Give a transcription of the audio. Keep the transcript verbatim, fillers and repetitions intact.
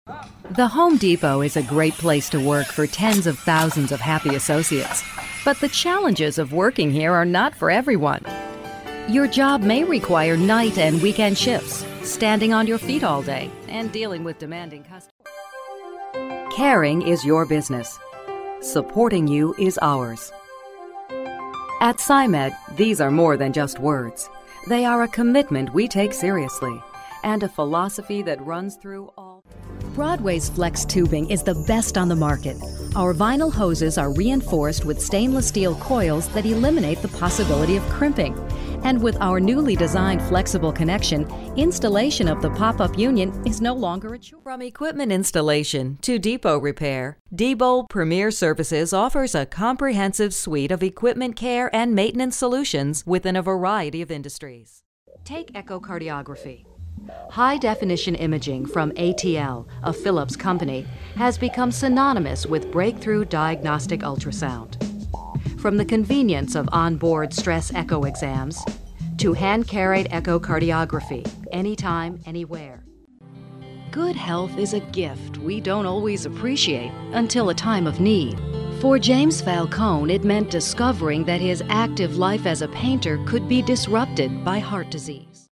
The Home Depot is a great place to work for tens of thousands of happy associates. But the challenges of working here are not for everyone. Your job may require night and weekend shifts, standing on your feet all day, and dealing with demanding customers. Caring is your business. Supporting you is ours. At SciMed, these are more than just words. They are a commitment we take seriously, and a philosophy that runs through all. Broadway's Flex Tubing is the best on the market. Our vinyl hoses are reinforced with stainless steel coils that eliminate the possibility of crimping. And with our newly designed flexible connection, installation of the pop-up union is no longer a chore. From equipment installation to depot repair, Diebold Premier Services offers a comprehensive suite of equipment care and maintenance solutions within a variety of industries. Take echocardiography. High-definition imaging from A T L, a Philips company, has become synonymous with breakthrough diagnostic ultrasound. From the convenience of onboard stress echo exams to hand-carried echocardiography, anytime, anywhere. Good health is a gift we don't always appreciate until a time of need. For James Falcone, it meant discovering that his active life as a painter could be disrupted by heart disease.